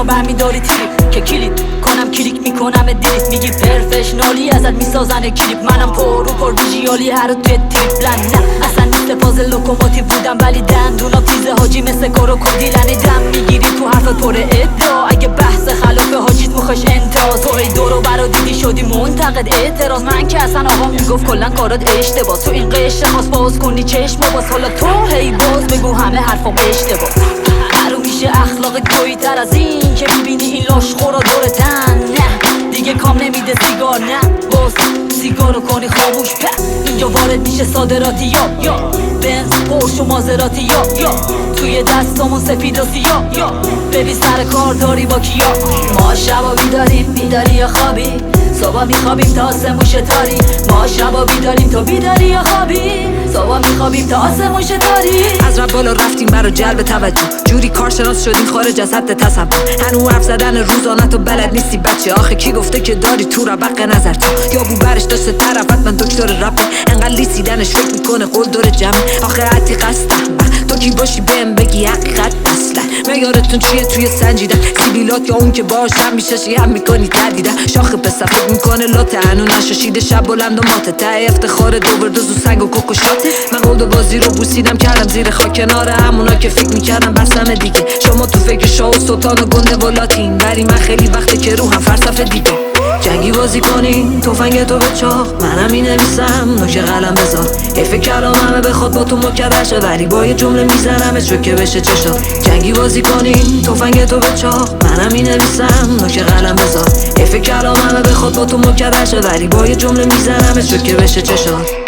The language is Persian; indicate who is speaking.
Speaker 1: منو برمیداری تریپ که کلیپ کنم کلیک میکنم دیلیت میگی پرفشنالی ازت میسازن کلیپ منم پر ویژیالی هر رو توی تریپلن نه اصلا نیست فاز لوکوموتیو بودم ولی دندونا تیزه حاجی مثل کروکودیلنی دم میگیری تو حرفت پر ادعا اگه بحث خلاف حاجیت میخواش انتاز تو ای دورو برا دیدی شدی منتقد اعتراض من که اصلا آقا میگفت کلن کارات اشتباه تو این قشر خواست باز کنی چشم باز حالا تو هی باز بگو همه حرفام اشتباه هرو میشه اخلاق تویی تر از این که میبینی این لاشخورا دورتن نه دیگه کام نمیده سیگار نه باز سیگارو کنی خاموش اینجا وارد میشه صادراتی یا بنز پورش و مازراتی یا توی دستامون سفید و سیاه ببین سر کار داری با کیا ما شبا بیداریم بیداری یا خوابی صبح میخوابیم تا آسمون شتاری ما شبا بیداریم تو بیداری یا خوابی صبح میخوابیم تا آسمون شتاری
Speaker 2: از رب بالا رفتیم برا جلب توجه جوری کارشناس شدیم خارج از حد تصور هنو حرف زدن روزانه تو بلد نیستی بچه آخه کی گفته که داری تو ربق نظر تو یا بو برش داشته طرفت من دکتر رپه انقدر لیسیدنش فکر میکنه قول دور جمعه آخه حتی قصد تو کی باشی بهم بگی حقیقت اصلا معیارتون چیه توی سنجیدن سیبیلات یا اون که باشم میشه شیم میکنی تردیدن شاخه پسر فکر میکنه لاته هنو نشاشیده شب بلند و ماته ته افتخار دوبردوز و سنگ و کوکو شاته من قول بازی رو بوسیدم کردم زیر خاک کنار همونا که فکر میکردم بسم دیگه شما تو فکر شاه و سلطان و گنده ولاتین ولی من خیلی وقته که روحم فلسفه دیگه جنگی بازی کنین تفنگ تو به چاق منم مینویسم نوک قلم بذار حیف کلام همه بخواد با تو مکرشه ولی با یه جمله میزنم چوکه بشه چشا جنگی بازی کنین تفنگ تو به چاق منم مینویسم نوک قلم بذار حیف کلام همه بخواد با تو مکرشه ولی با یه جمله میزنم چوکه بشه چشا